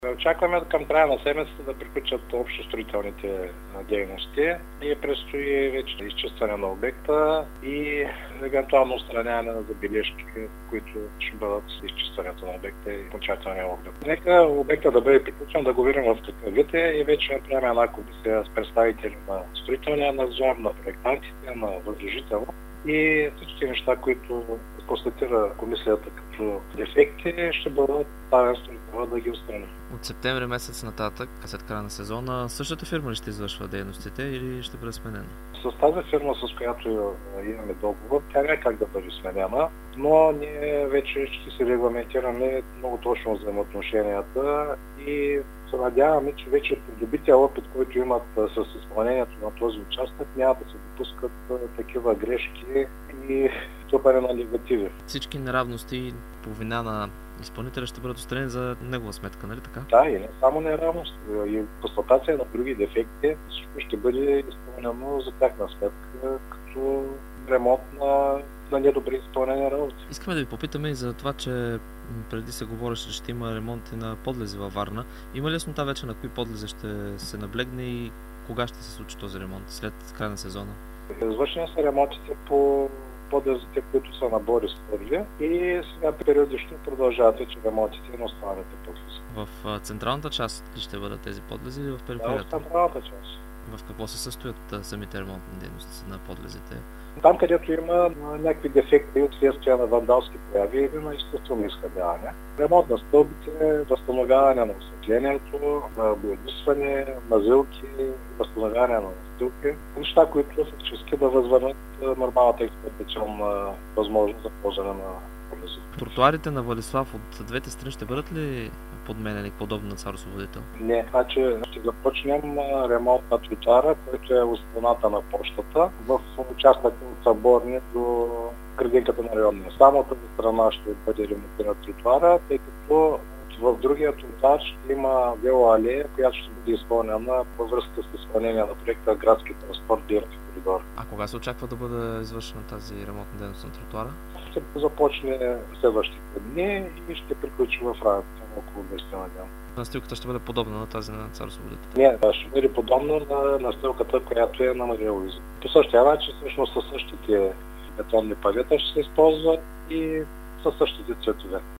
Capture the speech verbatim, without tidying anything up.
Очакваме към края на седмицата да приключат общо строителните дейности и предстои вече изчистване на обекта и евентуално отстраняване на забележки, които ще бъдат с изчистването на обекта и окончателния обект. Нека обекта да бъде приключен, да го видим в какъв вид е и вече направим една комисия с представители на строителния надзор, на проектантите, на възложителя и всички неща, които констатира комисията като дефекти, ще бъдат поставени строителя да ги отстрани. От септември месец нататък, след края на сезона, същата фирма ли ще извършва дейностите или ще бъде сменена? С тази фирма, с която имаме договор, тя няма как да бъде сменена, но ние вече ще се регламентираме много точно взаимоотношенията и се надяваме, че вече придобития опит, който имат с изпълнението на този участък, няма да се допускат такива грешки и трупане на негативи. Всички неравности по вина на изпълнителя ще бъдат отстранени за негова сметка, нали така? Да, и не само неравност, и констатация на други дефекти, всичко ще бъде изпълнено за тяхна сметка, като ремонт на, на недобри изпълнени работи. Искаме да ви попитаме и за това, че преди се говореше, че ще има ремонти на подлези във Варна. Има ли яснота вече на кои подлези ще се наблегне и кога ще се случи този ремонт след края на сезона? Извършени са ремонтите по подлезите, които са на Борис Първи и сега периодично продължават вече ремонтите на останалите подлези. В централната част ли ще бъдат тези подлези или в периферията? Да, в централната част. В какво се състоят самите ремонтни дейности на подлезите? Там, където има някакви дефекти от следствие на вандалски прояви или на изкуствено изхабяване. Ремонт на стълбите, възстановяване на осветлението, на боядисване, мазилки, възстановяване на настилки. Неща, които фактически да възвърнат нормалната експлоатационна възможност за ползване на подлези. Тротуарите на Владислав от двете страни ще бъдат ли подменени подобно на Цар Освободител? Не, значи ще започнем ремонт на тротуара, който е от страната на почтата, в участъка от Съборни до градинката на районния. Само от тази страна ще бъде ремонтиран тротуара, тъй като в другия тротуар ще има велоалея, която ще бъде изпълнена във връзка с изпълнение на проекта Градски транспорт Директив коридор. А кога се очаква да бъде извършена тази ремонтна дейност на тротуара? Ще започне следващите дни и ще приключи в рамките на около двайсет на ден. Настилката ще бъде подобна на тази на Цар Освободител? Не, ще бъде подобна на настилката, която е на Мария Луиза. По същия начин, всъщност със същите бетонни павета ще се използват и със същите цветове.